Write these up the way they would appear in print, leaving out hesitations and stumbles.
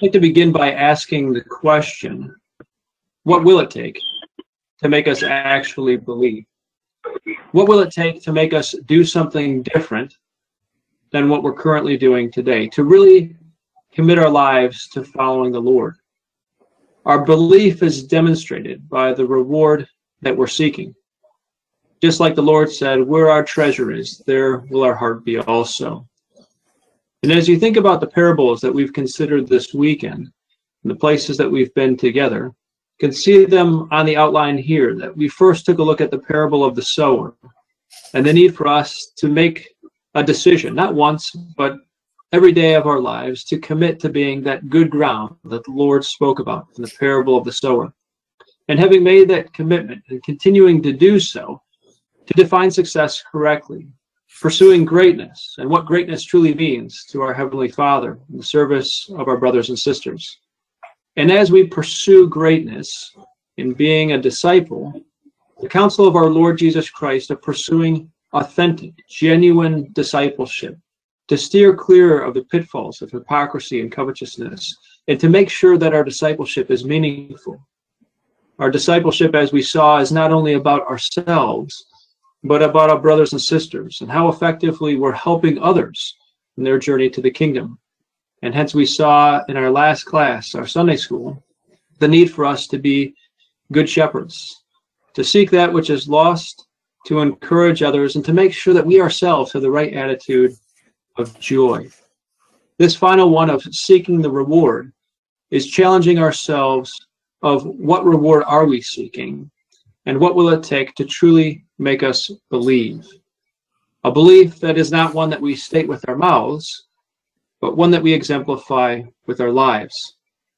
I'd like to begin by asking the question, what will it take to make us actually believe? What will it take to make us do something different than what we're currently doing today, to really commit our lives to following the Lord? Our belief is demonstrated by the reward that we're seeking. Just like the Lord said, where our treasure is, there will our heart be also. And as you think about the parables that we've considered this weekend, and the places that we've been together, you can see them on the outline here, that we first took a look at the parable of the sower, and the need for us to make a decision, not once, but every day of our lives, to commit to being that good ground that the Lord spoke about in the parable of the sower. And having made that commitment and continuing to do so, to define success correctly, pursuing greatness and what greatness truly means to our Heavenly Father in the service of our brothers and sisters. And as we pursue greatness in being a disciple, the counsel of our Lord Jesus Christ of pursuing authentic, genuine discipleship, to steer clear of the pitfalls of hypocrisy and covetousness, and to make sure that our discipleship is meaningful. Our discipleship, as we saw, is not only about ourselves, but about our brothers and sisters, and how effectively we're helping others in their journey to the kingdom. And hence we saw in our last class, our Sunday school, the need for us to be good shepherds, to seek that which is lost, to encourage others, and to make sure that we ourselves have the right attitude of joy. This final one of seeking the reward is challenging ourselves of what reward are we seeking, and what will it take to truly make us believe? A belief that is not one that we state with our mouths, but one that we exemplify with our lives.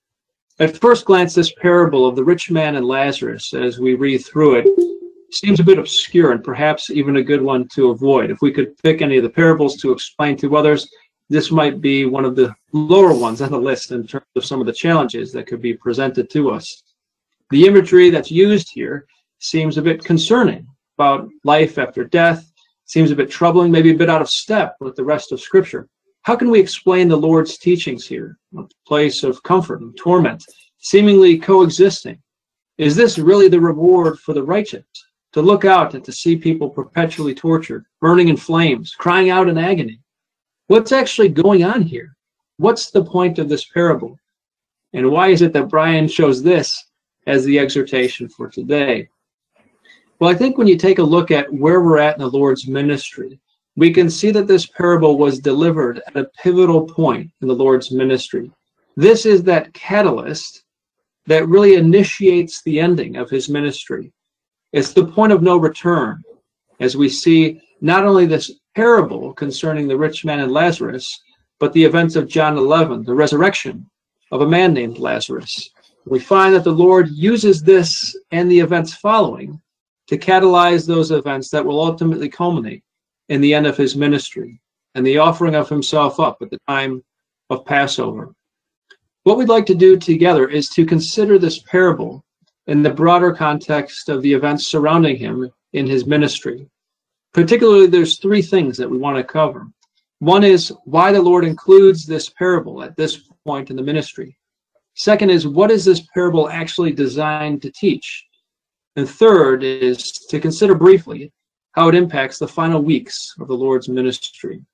At first glance, this parable of the rich man and Lazarus, as we read through it, seems a bit obscure and perhaps even a good one to avoid. If we could pick any of the parables to explain to others, this might be one of the lower ones on the list in terms of some of the challenges that could be presented to us. The imagery that's used here seems a bit concerning about life after death, seems a bit troubling, maybe a bit out of step with the rest of Scripture. How can we explain the Lord's teachings here, a place of comfort and torment, seemingly coexisting? Is this really the reward for the righteous, to look out and to see people perpetually tortured, burning in flames, crying out in agony? What's actually going on here? What's the point of this parable? And why is it that Brian chose this as the exhortation for today? Well, I think when you take a look at where we're at in the Lord's ministry, we can see that this parable was delivered at a pivotal point in the Lord's ministry. This is that catalyst that really initiates the ending of his ministry. It's the point of no return, as we see not only this parable concerning the rich man and Lazarus, but the events of John 11, the resurrection of a man named Lazarus. We find that the Lord uses this and the events following to catalyze those events that will ultimately culminate in the end of his ministry and the offering of himself up at the time of Passover. What we'd like to do together is to consider this parable in the broader context of the events surrounding him in his ministry. Particularly, there's three things that we want to cover. One is why the Lord includes this parable at this point in the ministry. Second is, what is this parable actually designed to teach? And third is to consider briefly how it impacts the final weeks of the Lord's ministry.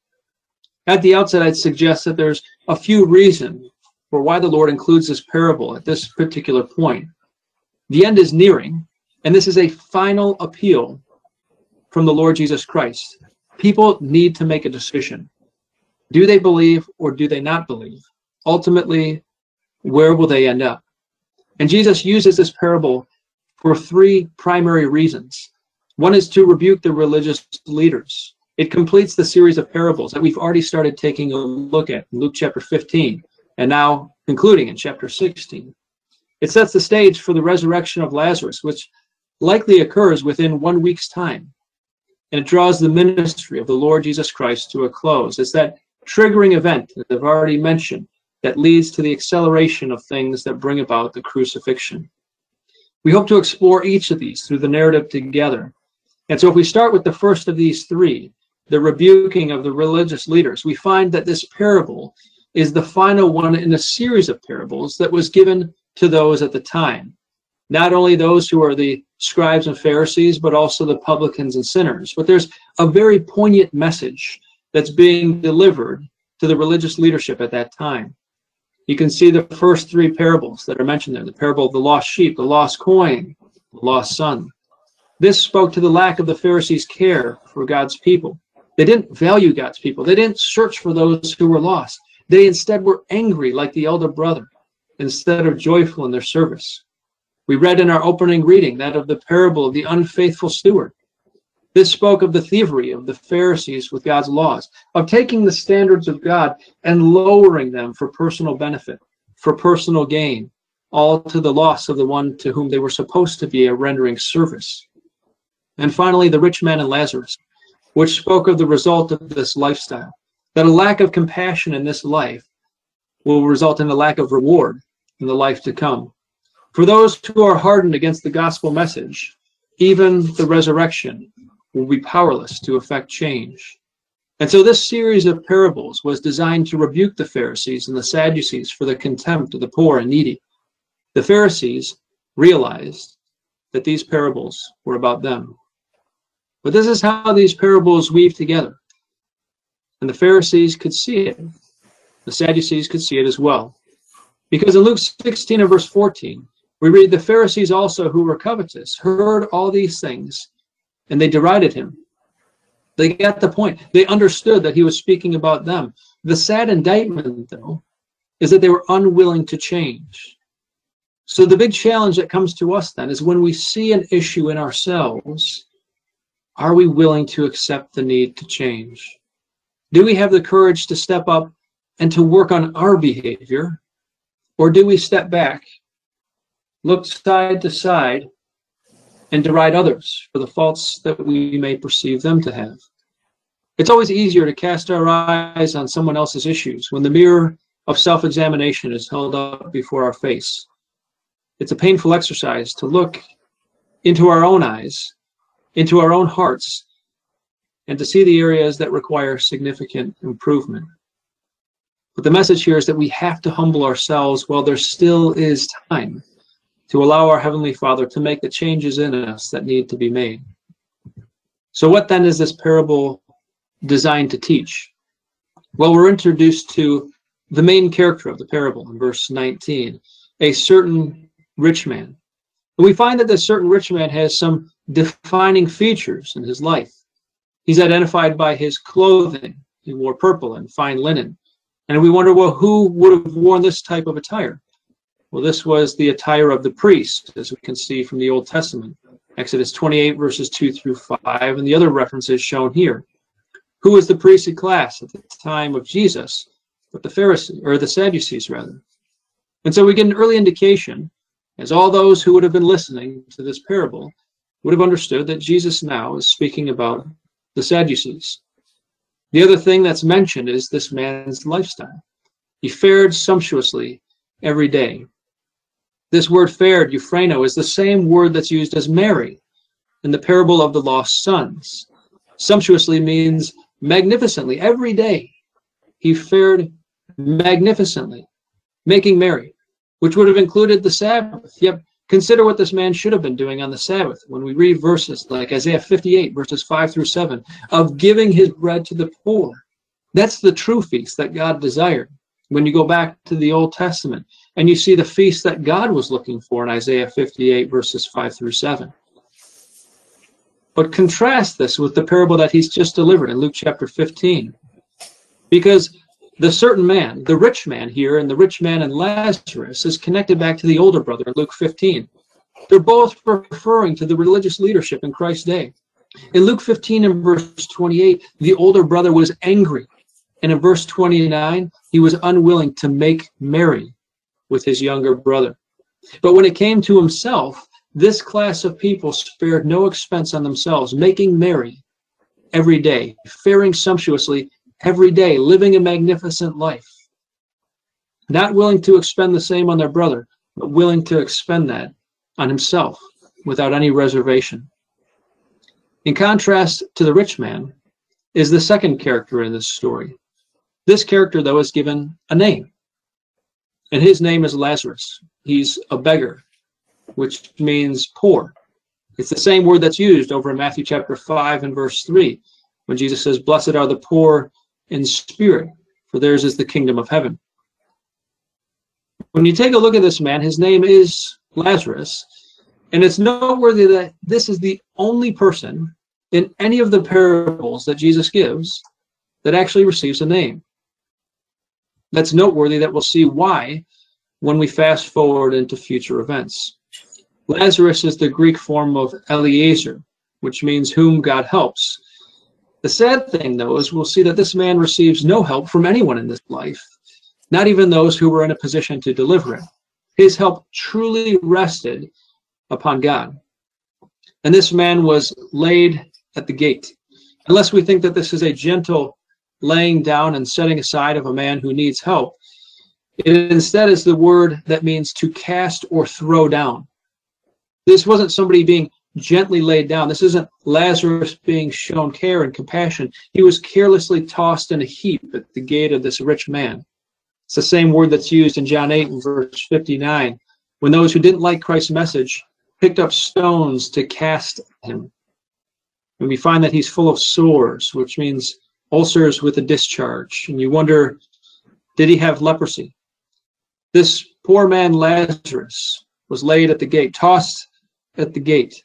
At the outset, I'd suggest that there's a few reasons for why the Lord includes this parable at this particular point. The end is nearing, and this is a final appeal from the Lord Jesus Christ. People need to make a decision. Do they believe or do they not believe? Ultimately, where will they end up? And Jesus uses this parable for three primary reasons. One is to rebuke the religious leaders. It completes the series of parables that we've already started taking a look at in Luke chapter 15, and now concluding in chapter 16. It sets the stage for the resurrection of Lazarus, which likely occurs within 1 week's time. And it draws the ministry of the Lord Jesus Christ to a close. It's that triggering event that I've already mentioned that leads to the acceleration of things that bring about the crucifixion. We hope to explore each of these through the narrative together. And so if we start with the first of these three, the rebuking of the religious leaders, we find that this parable is the final one in a series of parables that was given to those at the time. Not only those who are the scribes and Pharisees, but also the publicans and sinners. But there's a very poignant message that's being delivered to the religious leadership at that time. You can see the first three parables that are mentioned there. The parable of the lost sheep, the lost coin, the lost son. This spoke to the lack of the Pharisees' care for God's people. They didn't value God's people. They didn't search for those who were lost. They instead were angry like the elder brother instead of joyful in their service. We read in our opening reading that of the parable of the unfaithful steward. This spoke of the thievery of the Pharisees with God's laws, of taking the standards of God and lowering them for personal benefit, for personal gain, all to the loss of the one to whom they were supposed to be a rendering service. And finally, the rich man and Lazarus, which spoke of the result of this lifestyle, that a lack of compassion in this life will result in a lack of reward in the life to come. For those who are hardened against the gospel message, even the resurrection will be powerless to effect change. And so this series of parables was designed to rebuke the Pharisees and the Sadducees for the contempt of the poor and needy. The Pharisees realized that these parables were about them. But this is how these parables weave together. And the Pharisees could see it. The Sadducees could see it as well. Because in Luke 16 and verse 14, we read, the Pharisees also who were covetous heard all these things, and they derided him. They got the point. They understood that he was speaking about them. The sad indictment, though, is that they were unwilling to change. So the big challenge that comes to us then is when we see an issue in ourselves, are we willing to accept the need to change? Do we have the courage to step up and to work on our behavior? Or do we step back, look side to side, and deride others for the faults that we may perceive them to have? It's always easier to cast our eyes on someone else's issues when the mirror of self-examination is held up before our face. It's a painful exercise to look into our own eyes, into our own hearts, and to see the areas that require significant improvement. But the message here is that we have to humble ourselves while there still is time to allow our Heavenly Father to make the changes in us that need to be made. So what then is this parable designed to teach? Well, we're introduced to the main character of the parable in verse 19, a certain rich man. And we find that this certain rich man has some defining features in his life. He's identified by his clothing. He wore purple and fine linen. And we wonder, well, who would have worn this type of attire? Well, this was the attire of the priest, as we can see from the Old Testament. Exodus 28, verses 2 through 5, and the other references shown here. Who was the priestly class at the time of Jesus? But the Pharisees, or the Sadducees, rather. And so we get an early indication, as all those who would have been listening to this parable would have understood that Jesus now is speaking about the Sadducees. The other thing that's mentioned is this man's lifestyle. He fared sumptuously every day. This word fared, euphreno, is the same word that's used as marry in the parable of the lost sons. Sumptuously means magnificently. Every day he fared magnificently, making merry, which would have included the Sabbath. Yet consider what this man should have been doing on the Sabbath. When we read verses like Isaiah 58, verses 5 through 7, of giving his bread to the poor. That's the true feast that God desired. When you go back to the Old Testament and you see the feast that God was looking for in Isaiah 58, verses 5 through 7. But contrast this with the parable that he's just delivered in Luke chapter 15. Because the certain man, the rich man here, and the rich man and Lazarus is connected back to the older brother in Luke 15. They're both referring to the religious leadership in Christ's day. In Luke 15 and verse 28, the older brother was angry. And in verse 29, he was unwilling to make merry with his younger brother. But when it came to himself, this class of people spared no expense on themselves, making merry every day, faring sumptuously every day, living a magnificent life. Not willing to expend the same on their brother, but willing to expend that on himself without any reservation. In contrast to the rich man is the second character in this story. This character, though, is given a name, and his name is Lazarus. He's a beggar, which means poor. It's the same word that's used over in Matthew chapter 5 and verse 3, when Jesus says, "Blessed are the poor in spirit, for theirs is the kingdom of heaven." When you take a look at this man, his name is Lazarus, and it's noteworthy that this is the only person in any of the parables that Jesus gives that actually receives a name. That's noteworthy that we'll see why when we fast forward into future events. Lazarus is the Greek form of Eliezer, which means whom God helps. The sad thing, though, is we'll see that this man receives no help from anyone in this life, not even those who were in a position to deliver him. His help truly rested upon God. And this man was laid at the gate. Unless we think that this is a gentle laying down and setting aside of a man who needs help, it instead is the word that means to cast or throw down. This wasn't somebody being gently laid down. This isn't Lazarus being shown care and compassion. He was carelessly tossed in a heap at the gate of this rich man. It's the same word that's used in John 8 and verse 59, when those who didn't like Christ's message picked up stones to cast him. And we find that he's full of sores, which means ulcers with a discharge. And you wonder, did he have leprosy? This poor man Lazarus was laid at the gate, tossed at the gate.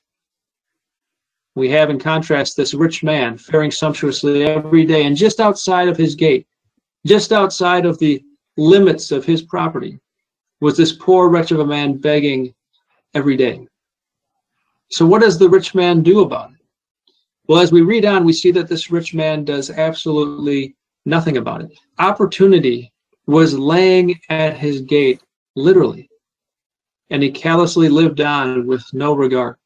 We have in contrast this rich man faring sumptuously every day, and just outside of his gate, just outside of the limits of his property, was this poor wretch of a man begging every day. So what does the rich man do about it? Well, as we read on, we see that this rich man does absolutely nothing about it. Opportunity was laying at his gate, literally, and he callously lived on with no regard.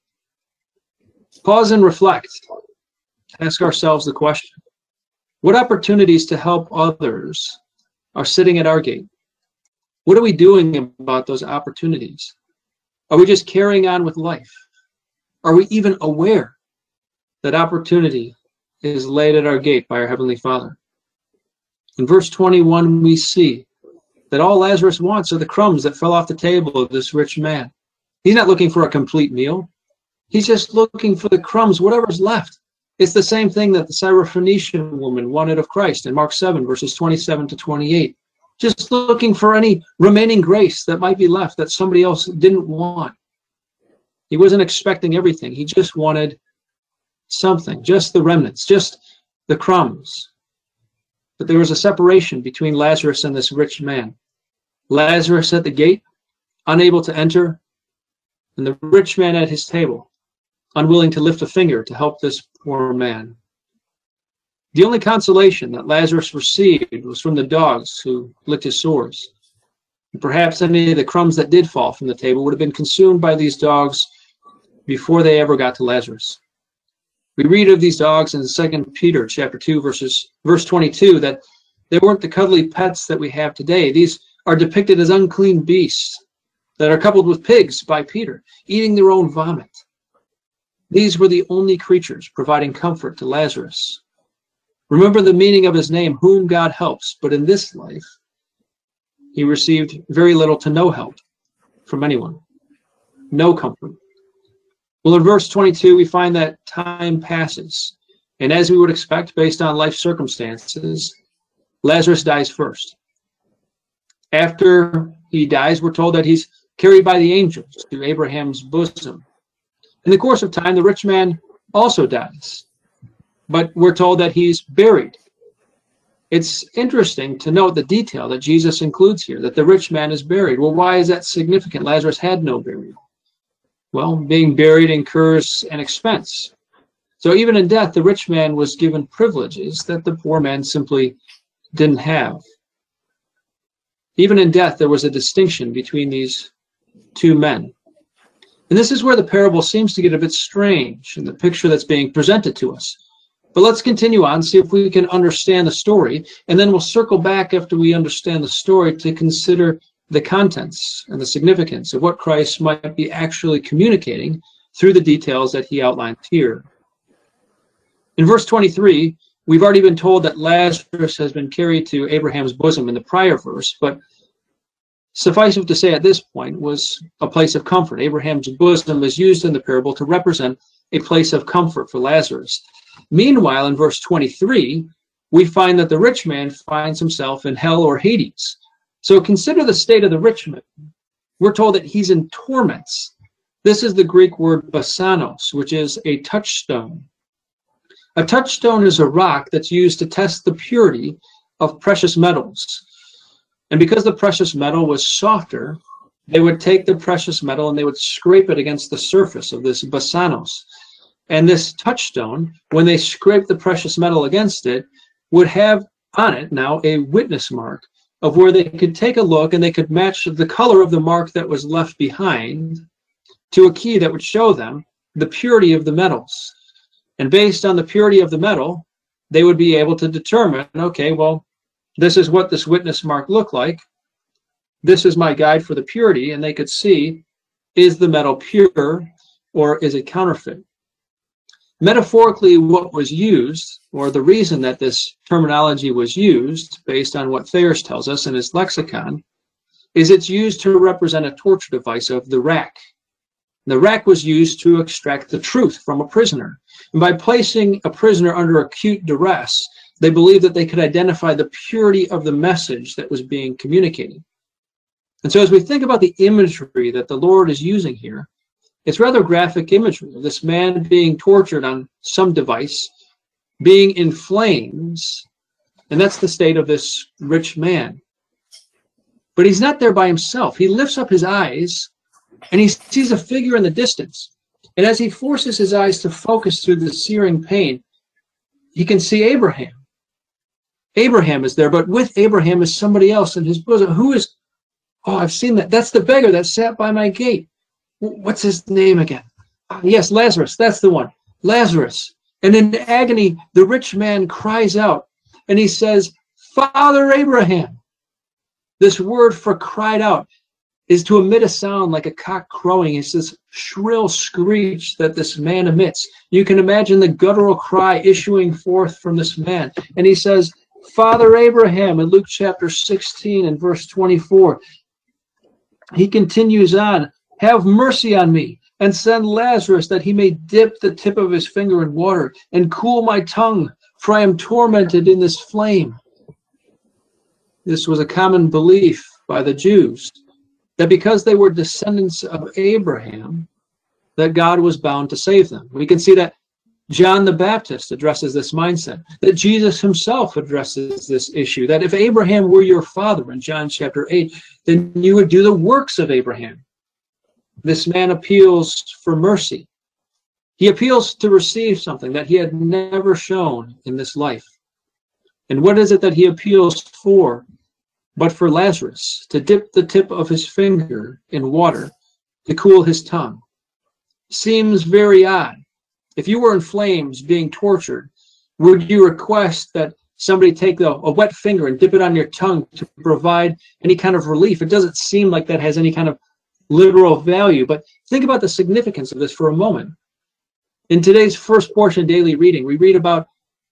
Pause and reflect. Ask ourselves the question, what opportunities to help others are sitting at our gate? What are we doing about those opportunities? Are we just carrying on with life? Are we even aware that opportunity is laid at our gate by our Heavenly Father? In verse 21, we see that all Lazarus wants are the crumbs that fell off the table of this rich man. He's not looking for a complete meal. He's just looking for the crumbs, whatever's left. It's the same thing that the Syrophoenician woman wanted of Christ in Mark 7, verses 27 to 28. Just looking for any remaining grace that might be left that somebody else didn't want. He wasn't expecting everything. He just wanted something, just the remnants, just the crumbs. But there was a separation between Lazarus and this rich man. Lazarus at the gate, unable to enter, and the rich man at his table, unwilling to lift a finger to help this poor man. The only consolation that Lazarus received was from the dogs who licked his sores. And perhaps any of the crumbs that did fall from the table would have been consumed by these dogs before they ever got to Lazarus. We read of these dogs in 2 Peter chapter 2, verse 22, that they weren't the cuddly pets that we have today. These are depicted as unclean beasts that are coupled with pigs by Peter, eating their own vomit. These were the only creatures providing comfort to Lazarus. Remember the meaning of his name, whom God helps, but in this life, he received very little to no help from anyone, no comfort. Well, in verse 22, we find that time passes, and as we would expect based on life circumstances, Lazarus dies first. After he dies, we're told that he's carried by the angels to Abraham's bosom. In the course of time, the rich man also dies, but we're told that he's buried. It's interesting to note the detail that Jesus includes here, that the rich man is buried. Well, why is that significant? Lazarus had no burial. Well, being buried incurs an expense. So even in death, the rich man was given privileges that the poor man simply didn't have. Even in death, there was a distinction between these two men. And this is where the parable seems to get a bit strange in the picture that's being presented to us. But let's continue on, see if we can understand the story, and then we'll circle back after we understand the story to consider the contents and the significance of what Christ might be actually communicating through the details that he outlines here. In verse 23, We've already been told that Lazarus has been carried to Abraham's bosom in the prior verse, but suffice it to say at this point was a place of comfort. Abraham's bosom is used in the parable to represent a place of comfort for Lazarus. Meanwhile, in verse 23, we find that the rich man finds himself in hell or Hades. So consider the state of the rich man. We're told that he's in torments. This is the Greek word basanos, which is a touchstone. A touchstone is a rock that's used to test the purity of precious metals. And because the precious metal was softer, they would take the precious metal and they would scrape it against the surface of this basanos. And this touchstone, when they scraped the precious metal against it, would have on it now a witness mark of where they could take a look and they could match the color of the mark that was left behind to a key that would show them the purity of the metals. And based on the purity of the metal, they would be able to determine, okay, well, this is what this witness mark looked like. This is my guide for the purity, and they could see, is the metal pure or is it counterfeit? Metaphorically, what was used, or the reason that this terminology was used, based on what Thayer's tells us in his lexicon, is it's used to represent a torture device of the rack. The rack was used to extract the truth from a prisoner. And by placing a prisoner under acute duress, they believed that they could identify the purity of the message that was being communicated. And so as we think about the imagery that the Lord is using here, it's rather graphic imagery of this man being tortured on some device, being in flames, and that's the state of this rich man. But he's not there by himself. He lifts up his eyes and he sees a figure in the distance. And as he forces his eyes to focus through the searing pain, he can see Abraham. Abraham is there, but with Abraham is somebody else in his bosom. Who is, oh, I've seen that. That's the beggar that sat by my gate. What's his name again? Yes, Lazarus. That's the one. Lazarus. And in agony, the rich man cries out and he says, Father Abraham. This word for cried out is to emit a sound like a cock crowing. It's this shrill screech that this man emits. You can imagine the guttural cry issuing forth from this man. And he says, Father Abraham, in Luke chapter 16 and verse 24. He continues on, have mercy on me and send Lazarus that he may dip the tip of his finger in water and cool my tongue, for I am tormented in this flame. This was a common belief by the Jews, that because they were descendants of Abraham, that God was bound to save them. We can see that John the Baptist addresses this mindset, that Jesus himself addresses this issue, that if Abraham were your father in John chapter 8, then you would do the works of Abraham. This man appeals for mercy. He appeals to receive something that he had never shown in this life. And what is it that he appeals for? But for Lazarus to dip the tip of his finger in water to cool his tongue. Seems very odd. If you were in flames being tortured, would you request that somebody take a wet finger and dip it on your tongue to provide any kind of relief? It doesn't seem like that has any kind of literal value, but think about the significance of this for a moment. In today's first portion daily reading, we read about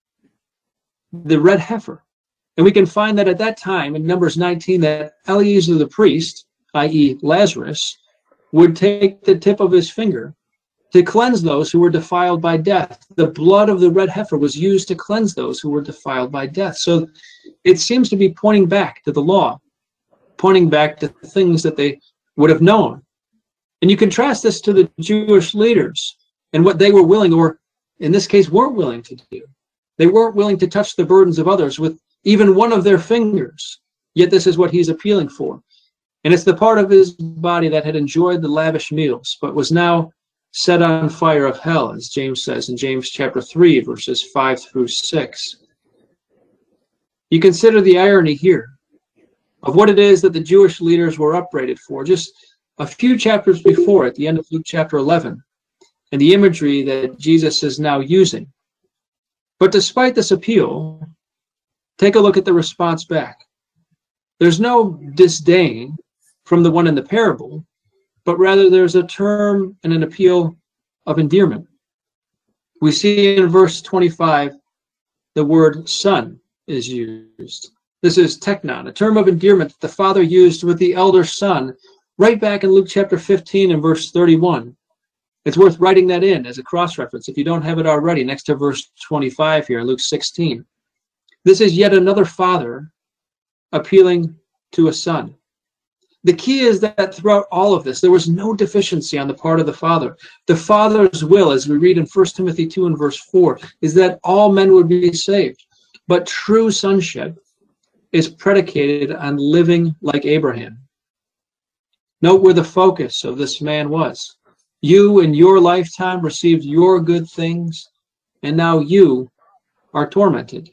the red heifer. And we can find that at that time, in Numbers 19, that Eliezer the priest, i.e. Lazarus, would take the tip of his finger to cleanse those who were defiled by death. The blood of the red heifer was used to cleanse those who were defiled by death. So it seems to be pointing back to the law, pointing back to things that they would have known. And you contrast this to the Jewish leaders and what they were willing, or in this case, weren't willing to do. They weren't willing to touch the burdens of others with even one of their fingers. Yet this is what he's appealing for. And it's the part of his body that had enjoyed the lavish meals, but was now set on fire of hell, as James says in James chapter 3, verses 5 through 6. You consider the irony here of what it is that the Jewish leaders were upbraided for just a few chapters before, at the end of Luke chapter 11, and the imagery that Jesus is now using. But despite this appeal, take a look at the response back. There's no disdain from the one in the parable, but rather there's a term and an appeal of endearment. We see in verse 25 the word son is used. This is teknon, a term of endearment that the father used with the elder son right back in Luke chapter 15 and verse 31. It's worth writing that in as a cross-reference if you don't have it already, next to verse 25 here in Luke 16. This is yet another father appealing to a son. The key is that throughout all of this, there was no deficiency on the part of the Father. The Father's will, as we read in 1 Timothy 2 and verse 4, is that all men would be saved. But true sonship is predicated on living like Abraham. Note where the focus of this man was. You in your lifetime received your good things, and now you are tormented.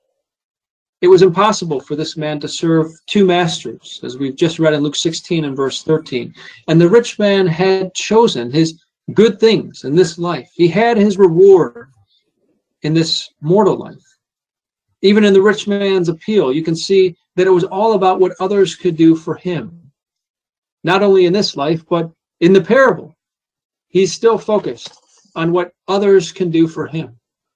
It was impossible for this man to serve two masters, as we've just read in Luke 16 and verse 13. And the rich man had chosen his good things in this life. He had his reward in this mortal life. Even in the rich man's appeal, you can see that it was all about what others could do for him. Not only in this life, but in the parable. He's still focused on what others can do for him.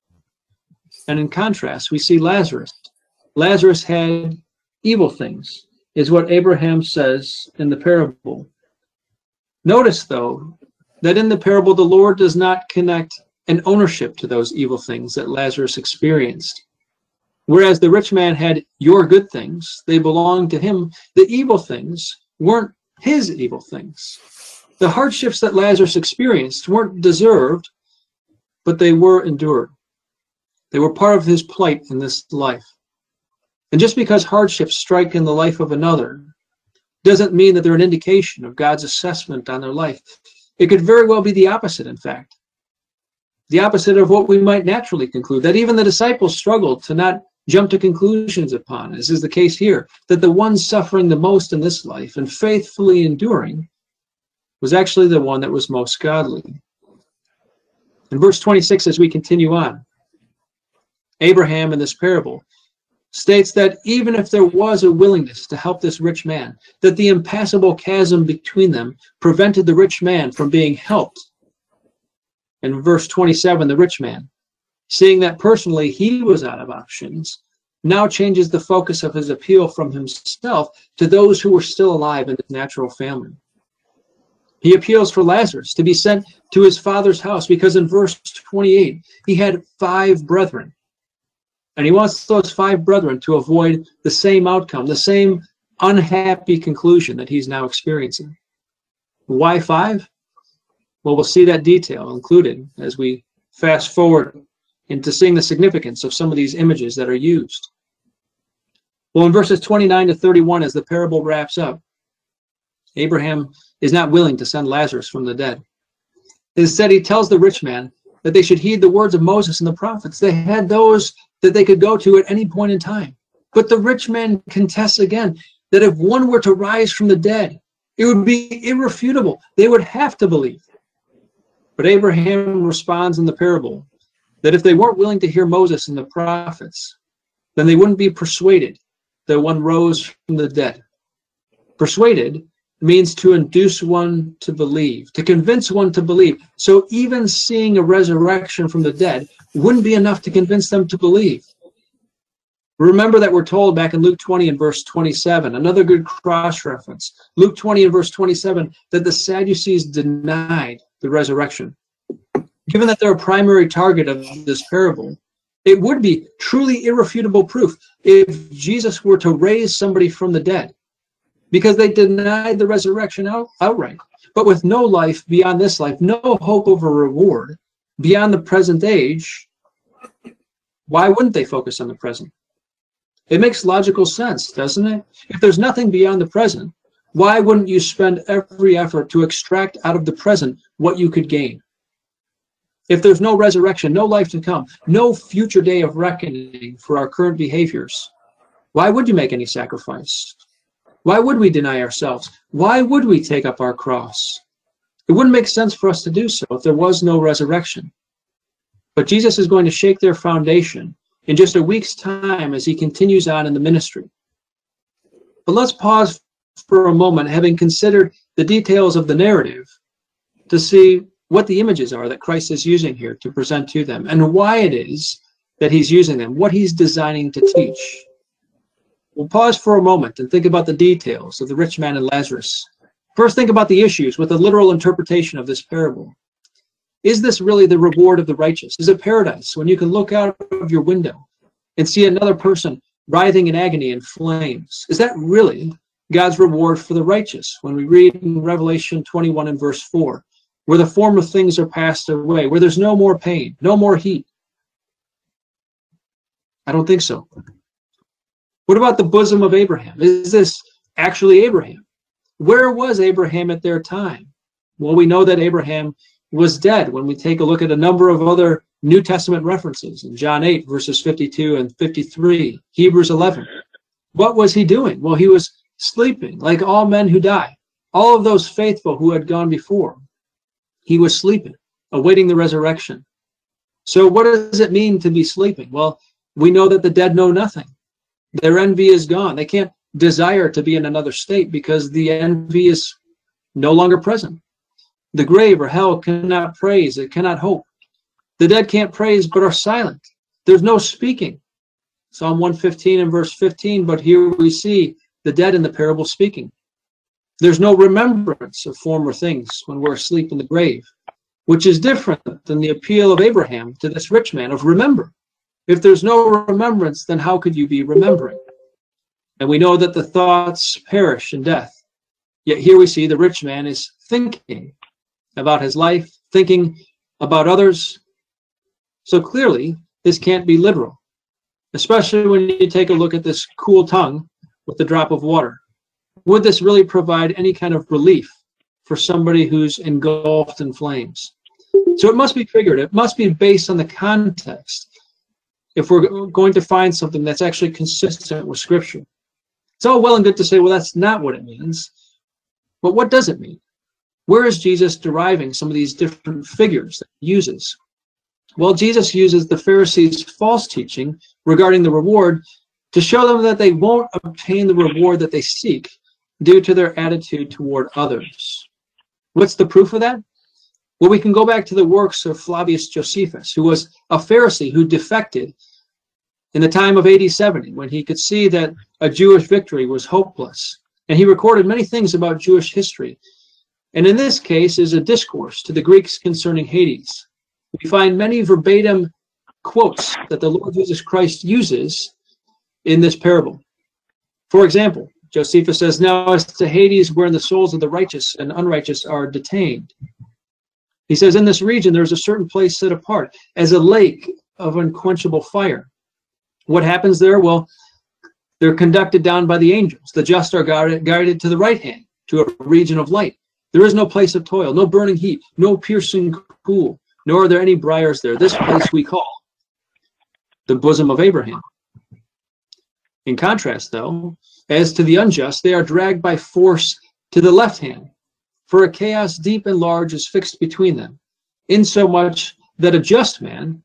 And in contrast, we see Lazarus. Lazarus had evil things, is what Abraham says in the parable. Notice, though, that in the parable, the Lord does not connect an ownership to those evil things that Lazarus experienced. Whereas the rich man had your good things, they belonged to him. The evil things weren't his evil things. The hardships that Lazarus experienced weren't deserved, but they were endured. They were part of his plight in this life. And just because hardships strike in the life of another doesn't mean that they're an indication of God's assessment on their life. It could very well be the opposite, in fact. The opposite of what we might naturally conclude, that even the disciples struggled to not jump to conclusions upon, as is the case here, that the one suffering the most in this life and faithfully enduring was actually the one that was most godly. In verse 26, as we continue on, Abraham in this parable states that even if there was a willingness to help this rich man, that the impassable chasm between them prevented the rich man from being helped. In verse 27, the rich man, seeing that personally he was out of options, now changes the focus of his appeal from himself to those who were still alive in his natural family. He appeals for Lazarus to be sent to his father's house because in verse 28, he had 5 brethren. And he wants those 5 brethren to avoid the same outcome, the same unhappy conclusion that he's now experiencing. Why 5? Well, we'll see that detail included as we fast forward into seeing the significance of some of these images that are used. Well, in verses 29 to 31, as the parable wraps up, Abraham is not willing to send Lazarus from the dead. Instead, he tells the rich man that they should heed the words of Moses and the prophets. They had those that they could go to at any point in time. But the rich man contests again that if one were to rise from the dead, it would be irrefutable. They would have to believe. But Abraham responds in the parable that if they weren't willing to hear Moses and the prophets, then they wouldn't be persuaded that one rose from the dead. Persuaded means to induce one to believe, to convince one to believe. So even seeing a resurrection from the dead wouldn't be enough to convince them to believe. Remember that we're told back in Luke 20 and verse 27, another good cross-reference, Luke 20 and verse 27, that the Sadducees denied the resurrection. Given that they're a primary target of this parable, it would be truly irrefutable proof if Jesus were to raise somebody from the dead, because they denied the resurrection outright. But with no life beyond this life, no hope of a reward beyond the present age, why wouldn't they focus on the present? It makes logical sense, doesn't it? If there's nothing beyond the present, why wouldn't you spend every effort to extract out of the present what you could gain? If there's no resurrection, no life to come, no future day of reckoning for our current behaviors, why would you make any sacrifice? Why would we deny ourselves? Why would we take up our cross? It wouldn't make sense for us to do so if there was no resurrection. But Jesus is going to shake their foundation in just a week's time as he continues on in the ministry. But let's pause for a moment, having considered the details of the narrative, to see what the images are that Christ is using here to present to them, and why it is that he's using them, what he's designing to teach. We'll pause for a moment and think about the details of the rich man and Lazarus. First, think about the issues with the literal interpretation of this parable. Is this really the reward of the righteous? Is it paradise when you can look out of your window and see another person writhing in agony and flames? Is that really God's reward for the righteous when we read in Revelation 21 and verse 4, where the former things are passed away, where there's no more pain, no more heat? I don't think so. What about the bosom of Abraham? Is this actually Abraham? Where was Abraham at their time? Well, we know that Abraham was dead when we take a look at a number of other New Testament references in John 8, verses 52 and 53, Hebrews 11. What was he doing? Well, he was sleeping like all men who die, all of those faithful who had gone before. He was sleeping, awaiting the resurrection. So what does it mean to be sleeping? Well, we know that the dead know nothing. Their envy is gone. They can't desire to be in another state because the envy is no longer present. The grave or hell cannot praise. It cannot hope. The dead can't praise but are silent. There's no speaking. Psalm 115 and verse 15, but here we see the dead in the parable speaking. There's no remembrance of former things when we're asleep in the grave, which is different than the appeal of Abraham to this rich man of remember. If there's no remembrance, then how could you be remembering? And we know that the thoughts perish in death. Yet here we see the rich man is thinking about his life, thinking about others. So clearly, this can't be literal, especially when you take a look at this cool tongue with the drop of water. Would this really provide any kind of relief for somebody who's engulfed in flames? So it must be figurative. It must be based on the context if we're going to find something that's actually consistent with Scripture. It's all well and good to say, well, that's not what it means. But what does it mean? Where is Jesus deriving some of these different figures that he uses? Well, Jesus uses the Pharisees' false teaching regarding the reward to show them that they won't obtain the reward that they seek due to their attitude toward others. What's the proof of that? Well, we can go back to the works of Flavius Josephus, who was a Pharisee who defected in the time of AD 70, when he could see that a Jewish victory was hopeless. And he recorded many things about Jewish history. And in this case is a discourse to the Greeks concerning Hades. We find many verbatim quotes that the Lord Jesus Christ uses in this parable. For example, Josephus says, now as to Hades, wherein the souls of the righteous and unrighteous are detained. He says, in this region there is a certain place set apart as a lake of unquenchable fire. What happens there? Well, they're conducted down by the angels. The just are guided to the right hand, to a region of light. There is no place of toil, no burning heat, no piercing cool, nor are there any briars there. This place we call the bosom of Abraham. In contrast, though, as to the unjust, they are dragged by force to the left hand, for a chaos deep and large is fixed between them, insomuch that a just man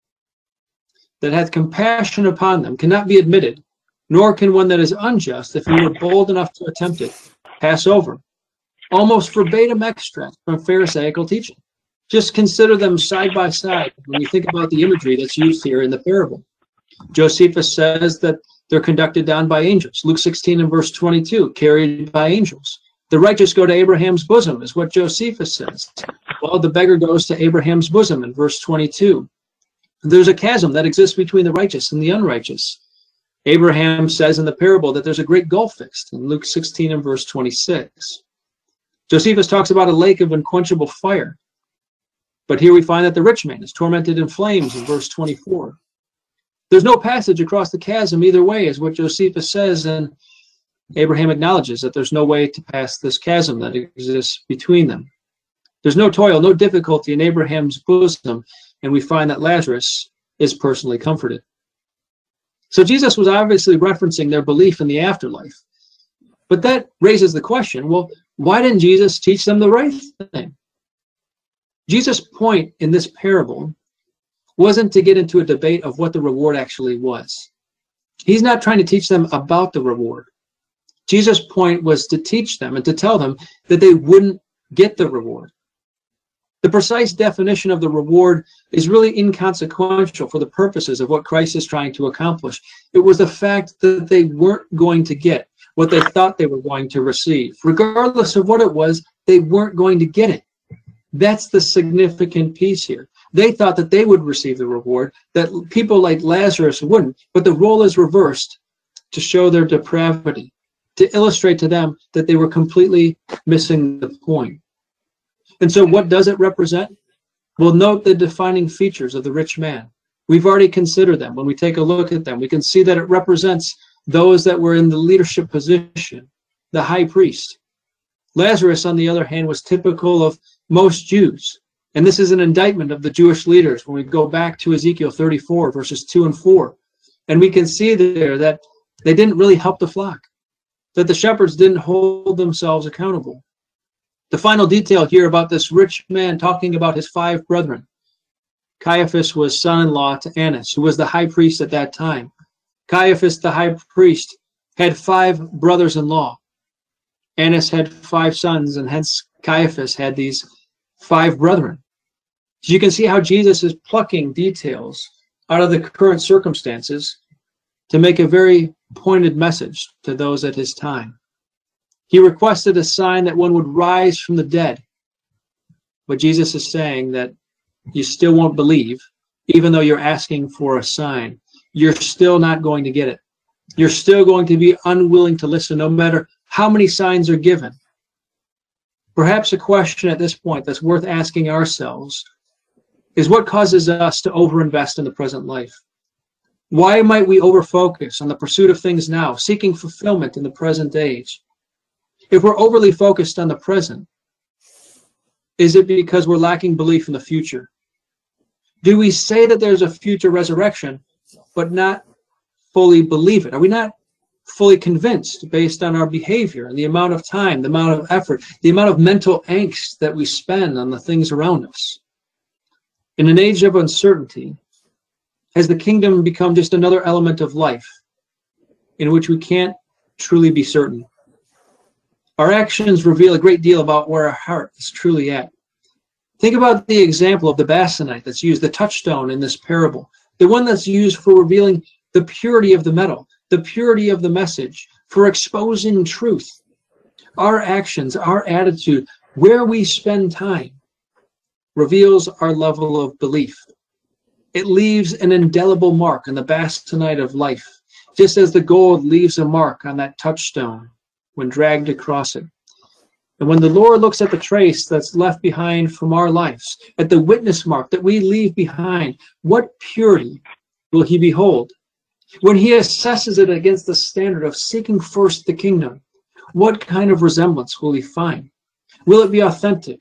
that hath compassion upon them cannot be admitted, nor can one that is unjust, if he were bold enough to attempt it, pass over. Almost verbatim extract from Pharisaical teaching. Just consider them side by side when you think about the imagery that's used here in the parable. Josephus says that they're conducted down by angels. Luke 16 and verse 22, carried by angels. The righteous go to Abraham's bosom, is what Josephus says. Well, the beggar goes to Abraham's bosom in verse 22. There's a chasm that exists between the righteous and the unrighteous. Abraham says in the parable that there's a great gulf fixed in Luke 16 and verse 26. Josephus talks about a lake of unquenchable fire. But here we find that the rich man is tormented in flames in verse 24. There's no passage across the chasm either way, is what Josephus says, and Abraham acknowledges that there's no way to pass this chasm that exists between them. There's no toil, no difficulty in Abraham's bosom, and we find that Lazarus is personally comforted. So Jesus was obviously referencing their belief in the afterlife. But that raises the question, well, why didn't Jesus teach them the right thing? Jesus' point in this parable wasn't to get into a debate of what the reward actually was. He's not trying to teach them about the reward. Jesus' point was to teach them and to tell them that they wouldn't get the reward. The precise definition of the reward is really inconsequential for the purposes of what Christ is trying to accomplish. It was the fact that they weren't going to get what they thought they were going to receive. Regardless of what it was, they weren't going to get it. That's the significant piece here. They thought that they would receive the reward, that people like Lazarus wouldn't, but the role is reversed to show their depravity, to illustrate to them that they were completely missing the point. And so what does it represent? Well, note the defining features of the rich man. We've already considered them. When we take a look at them, we can see that it represents those that were in the leadership position, the high priest. Lazarus, on the other hand, was typical of most Jews. And this is an indictment of the Jewish leaders when we go back to Ezekiel 34, verses 2 and 4. And we can see there that they didn't really help the flock, that the shepherds didn't hold themselves accountable. The final detail here about this rich man talking about his 5 brethren. Caiaphas was son-in-law to Annas, who was the high priest at that time. Caiaphas, the high priest, had 5 brothers-in-law. Annas had 5 sons, and hence Caiaphas had these 5 brethren. So you can see how Jesus is plucking details out of the current circumstances to make a very pointed message to those at his time. He requested a sign that one would rise from the dead. But Jesus is saying that you still won't believe, even though you're asking for a sign. You're still not going to get it. You're still going to be unwilling to listen, no matter how many signs are given. Perhaps a question at this point that's worth asking ourselves is what causes us to overinvest in the present life? Why might we overfocus on the pursuit of things now, seeking fulfillment in the present age? If we're overly focused on the present, is it because we're lacking belief in the future? Do we say that there's a future resurrection, but not fully believe it? Are we not fully convinced based on our behavior and the amount of time, the amount of effort, the amount of mental angst that we spend on the things around us? In an age of uncertainty, has the kingdom become just another element of life in which we can't truly be certain? Our actions reveal a great deal about where our heart is truly at. Think about the example of the basanite that's used, the touchstone in this parable, the one that's used for revealing the purity of the metal, the purity of the message, for exposing truth. Our actions, our attitude, where we spend time, reveals our level of belief. It leaves an indelible mark on the basanite of life, just as the gold leaves a mark on that touchstone when dragged across it. And when the Lord looks at the trace that's left behind from our lives, at the witness mark that we leave behind, what purity will he behold? When he assesses it against the standard of seeking first the kingdom, what kind of resemblance will he find? Will it be authentic,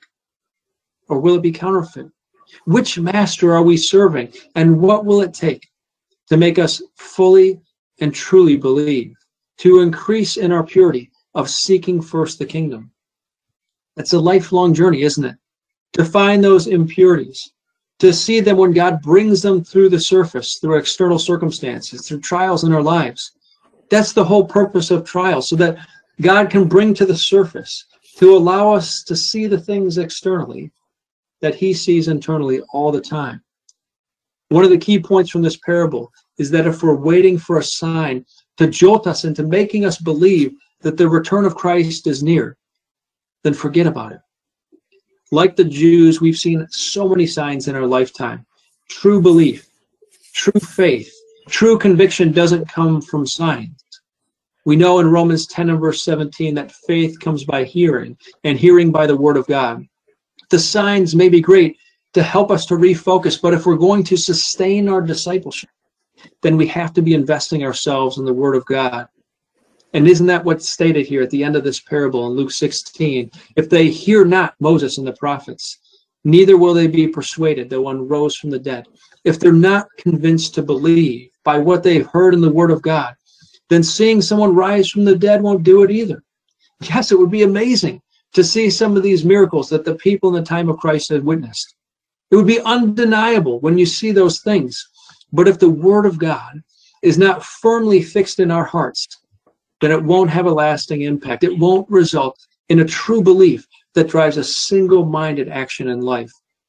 or will it be counterfeit? Which master are we serving, and what will it take to make us fully and truly believe, to increase in our purity of seeking first the kingdom? It's a lifelong journey, isn't it? To find those impurities, to see them when God brings them through the surface, through external circumstances, through trials in our lives. That's the whole purpose of trials, so that God can bring to the surface, to allow us to see the things externally that he sees internally all the time. One of the key points from this parable is that if we're waiting for a sign to jolt us into making us believe that the return of Christ is near, then forget about it. Like the Jews, we've seen so many signs in our lifetime. True belief, true faith, true conviction doesn't come from signs. We know in Romans 10 and verse 17 that faith comes by hearing, and hearing by the word of God. The signs may be great to help us to refocus, but if we're going to sustain our discipleship, then we have to be investing ourselves in the word of God. And isn't that what's stated here at the end of this parable in Luke 16? If they hear not Moses and the prophets, neither will they be persuaded, though one rose from the dead. If they're not convinced to believe by what they've heard in the word of God, then seeing someone rise from the dead won't do it either. Yes, it would be amazing to see some of these miracles that the people in the time of Christ had witnessed. It would be undeniable when you see those things. But if the word of God is not firmly fixed in our hearts, then it won't have a lasting impact. It won't result in a true belief that drives a single-minded action in life.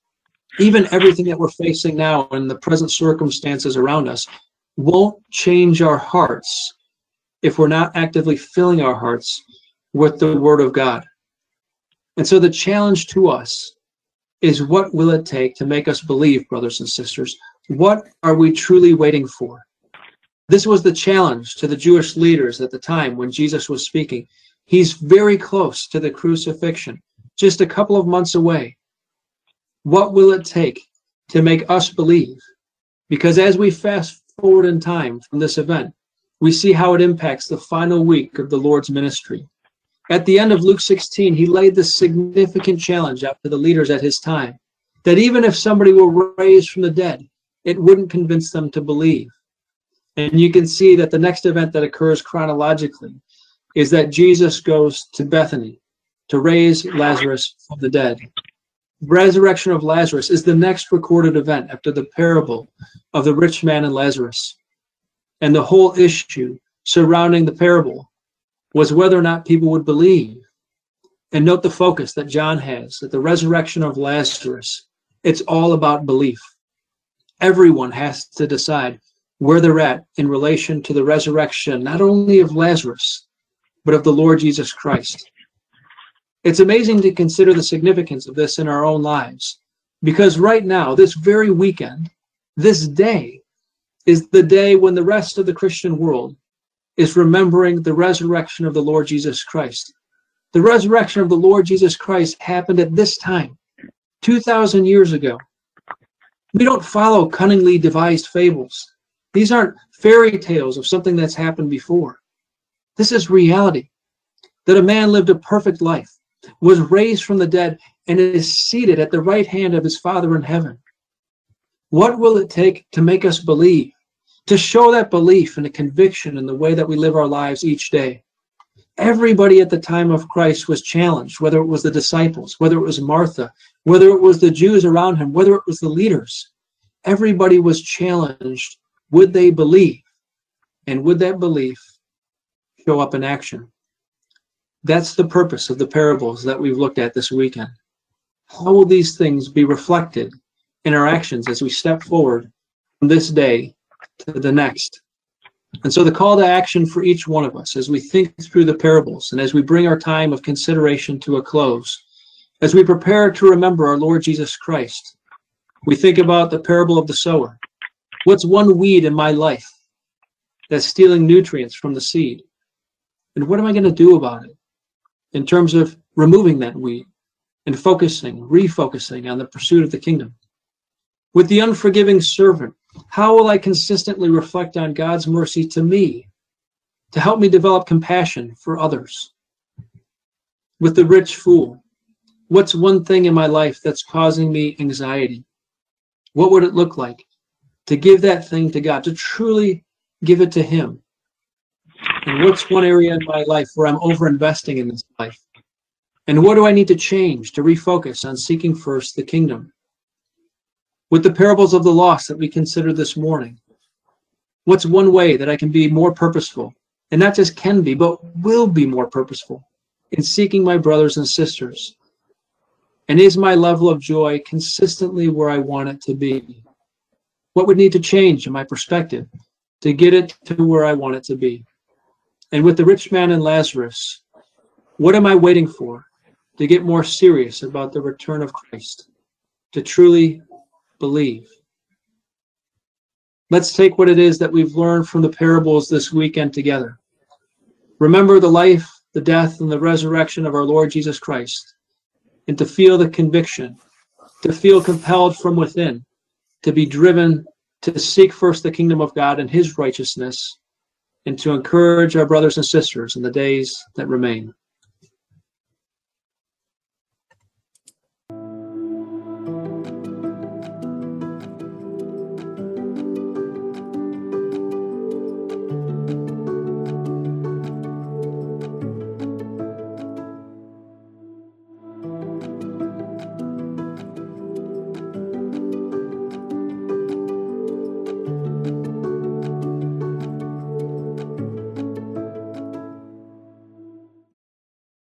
even everything that we're facing now and the present circumstances around us won't change our hearts if we're not actively filling our hearts with the Word of God. And so the challenge to us is, what will it take to make us believe, brothers and sisters? What are we truly waiting for? This was the challenge to the Jewish leaders at the time when Jesus was speaking. He's very close to the crucifixion, just a couple of months away. What will it take to make us believe? Because as we fast forward in time from this event, we see how it impacts the final week of the Lord's ministry. At the end of Luke 16, he laid this significant challenge out to the leaders at his time, that even if somebody were raised from the dead, it wouldn't convince them to believe. And you can see that the next event that occurs chronologically is that Jesus goes to Bethany to raise Lazarus from the dead. Resurrection of Lazarus is the next recorded event after the parable of the rich man and Lazarus. And the whole issue surrounding the parable was whether or not people would believe. And note the focus that John has, that the resurrection of Lazarus, it's all about belief. Everyone has to decide where they're at in relation to the resurrection, not only of Lazarus, but of the Lord Jesus Christ. It's amazing to consider the significance of this in our own lives, because right now, this very weekend, this day, is the day when the rest of the Christian world is remembering the resurrection of the Lord Jesus Christ. The resurrection of the Lord Jesus Christ happened at this time, 2,000 years ago. We don't follow cunningly devised fables. These aren't fairy tales of something that's happened before. This is reality, that a man lived a perfect life, was raised from the dead, and is seated at the right hand of his Father in heaven. What will it take to make us believe, to show that belief and a conviction in the way that we live our lives each day? Everybody at the time of Christ was challenged, whether it was the disciples, whether it was Martha, whether it was the Jews around him, whether it was the leaders. Everybody was challenged. Would they believe? And would that belief show up in action? That's the purpose of the parables that we've looked at this weekend. How will these things be reflected in our actions as we step forward from this day to the next? And so the call to action for each one of us as we think through the parables and as we bring our time of consideration to a close, as we prepare to remember our Lord Jesus Christ, we think about the parable of the sower. What's one weed in my life that's stealing nutrients from the seed? And what am I going to do about it in terms of removing that weed and refocusing on the pursuit of the kingdom? With the unforgiving servant, how will I consistently reflect on God's mercy to me to help me develop compassion for others? With the rich fool, what's one thing in my life that's causing me anxiety? What would it look like to give that thing to God, to truly give it to Him? And what's one area in my life where I'm over-investing in this life? And what do I need to change to refocus on seeking first the kingdom? With the parables of the lost that we considered this morning, what's one way that I can be more purposeful, and not just can be, but will be more purposeful in seeking my brothers and sisters? And is my level of joy consistently where I want it to be? What would need to change in my perspective to get it to where I want it to be? And with the rich man and Lazarus, what am I waiting for to get more serious about the return of Christ, to truly believe? Let's take what it is that we've learned from the parables this weekend together. Remember the life, the death, and the resurrection of our Lord Jesus Christ, and to feel the conviction, to feel compelled from within, to be driven to seek first the kingdom of God and His righteousness, and to encourage our brothers and sisters in the days that remain.